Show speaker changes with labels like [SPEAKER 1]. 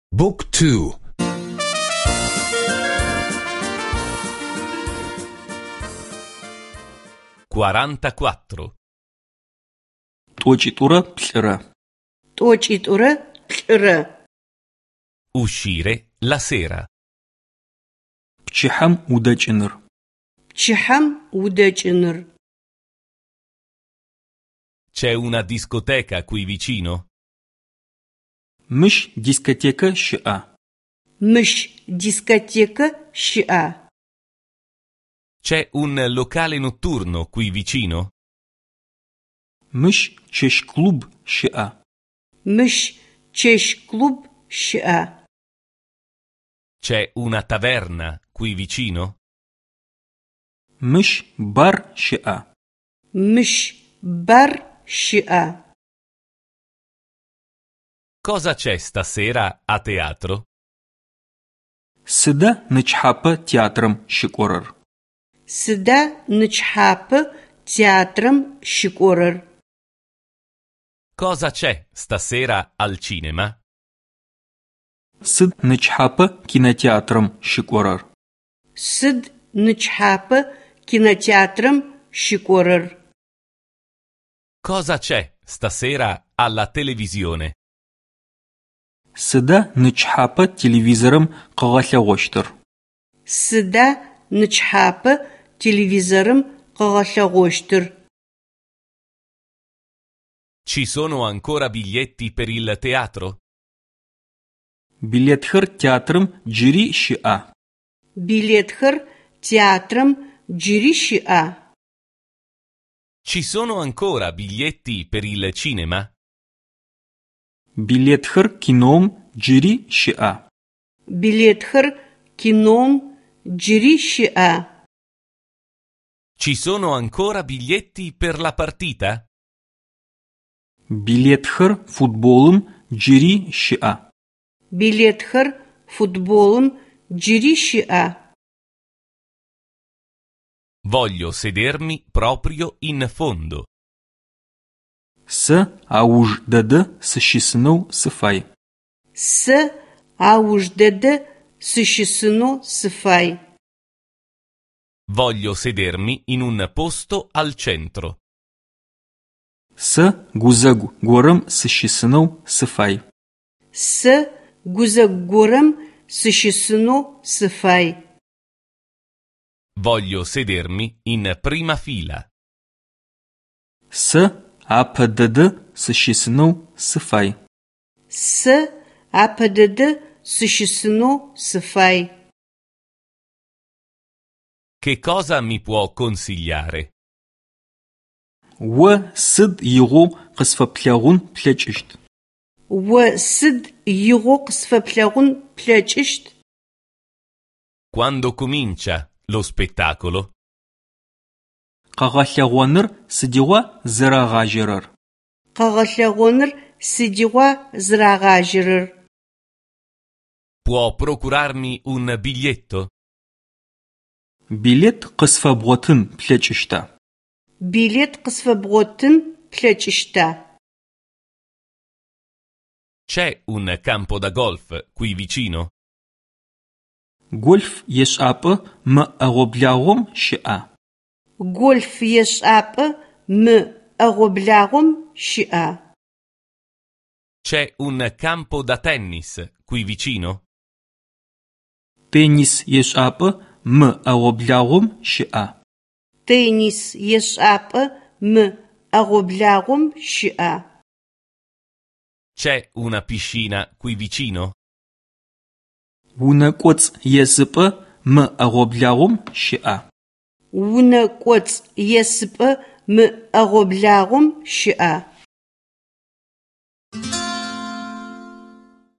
[SPEAKER 1] Book 2.
[SPEAKER 2] 44.
[SPEAKER 3] Тӏокӏитӏурэ плӏырэ.
[SPEAKER 4] Тӏокӏитӏурэ плӏырэ.
[SPEAKER 2] Uscire la sera.
[SPEAKER 3] Пчыхьэм удэкӏыныр.
[SPEAKER 4] Пчыхьэм удэкӏыныр.
[SPEAKER 2] C'è una discoteca qui vicino?
[SPEAKER 3] Мыщ дискотекэ щыӏа?
[SPEAKER 4] Мыщ дискотекэ щыӏа?
[SPEAKER 2] C'è un locale notturno qui vicino?
[SPEAKER 3] Мыщ чэщ клуб щыӏа?
[SPEAKER 4] Мыщ чэщ клуб щыӏа?
[SPEAKER 2] C'è una taverna qui vicino?
[SPEAKER 3] Мыщ бар щыӏа?
[SPEAKER 4] Мыщ бар щыӏа?
[SPEAKER 2] Cosa c'è stasera a teatro?
[SPEAKER 3] Сыда нычхьапэ театрам щыкӏорэр?
[SPEAKER 4] Сыда нычхьапэ театрам щыкӏорэр?
[SPEAKER 2] Cosa c'è stasera al cinema?
[SPEAKER 3] Сыд нычхьапэ кинотеатрам щыкӏорэр?
[SPEAKER 4] Сыд нычхьапэ кинотеатрам щыкӏорэр?
[SPEAKER 2] Cosa c'è stasera alla televisione?
[SPEAKER 3] Сыда нычхьапэ телевизорым къыгъэлъэгъощтыр?
[SPEAKER 4] Сыда нычхьапэ телевизорым къыгъэлъэгъощтыр?
[SPEAKER 2] Ci sono ancora biglietti per il teatro?
[SPEAKER 3] Билетхэр театрым джыри щыӏа?
[SPEAKER 4] Билетхэр театрам джыри щыӏа?
[SPEAKER 2] Ci sono ancora biglietti per il cinema?
[SPEAKER 3] Билетхэр кином джыри щыӏа?
[SPEAKER 4] Билетхэр кином джыри щыӏа?
[SPEAKER 2] Ci sono ancora biglietti per la partita?
[SPEAKER 3] Билетхэр футболым джыри щыӏа?
[SPEAKER 4] Билетхэр футболым джыри щыӏа?
[SPEAKER 2] Voglio sedermi proprio in fondo.
[SPEAKER 3] Сэ ауж дэдэ сыщысынэу сыфай.
[SPEAKER 4] Сэ ауж дэдэ сыщысынэу сыфай.
[SPEAKER 2] Voglio sedermi in un posto al centro.
[SPEAKER 3] Сэ гузэгу горэм сыщысынэу сыфай.
[SPEAKER 4] Сэ гузэгу горэм сыщысынэу сыфай.
[SPEAKER 2] Voglio sedermi in prima fila.
[SPEAKER 3] Сэ апэ дэдэ сыщысынэу сыфай.
[SPEAKER 4] Сэ апэ дэдэ сыщысынэу сыфай.
[SPEAKER 2] Che cosa mi può consigliare?
[SPEAKER 3] О сыд игъо къысфэплъэгъун плъэкӏыщт?
[SPEAKER 4] О сыд игъо къысфэплъэгъун плъэкӏыщт?
[SPEAKER 2] Quando comincia lo spettacolo?
[SPEAKER 3] Къэгъэлъэгъоныр сыдигъуа зэрагъажьэрэр?
[SPEAKER 4] Къэгъэлъэгъоныр сыдигъуа зэрагъажьэрэр?
[SPEAKER 2] Può procurarmi un biglietto?
[SPEAKER 3] Билет къысфэбгъотын плъэкӏыщта?
[SPEAKER 4] Билет къысфэбгъотын плъэкӏыщта?
[SPEAKER 2] C'è un campo da golf qui vicino?
[SPEAKER 3] Гольф ешӏапӏэ мы ӏэгъоблагъом щыӏа?
[SPEAKER 4] Гольф ешӏапӏэ мы ӏэгъоблагъом щыӏа?
[SPEAKER 2] C'è un campo da tennis qui vicino?
[SPEAKER 3] Теннис ешӏапӏэ мы ӏэгъоблагъом щыӏа?
[SPEAKER 4] Теннис ешӏапӏэ мы ӏэгъоблагъом щыӏа?
[SPEAKER 2] C'è una piscina qui vicino?
[SPEAKER 3] Унэ кӏоцӏ есыпӏэ мы ӏэгъоблагъом щыӏа?
[SPEAKER 4] Унэ кӏоцӏ есыпӏэ мы ӏэгъоблагъом щыӏа?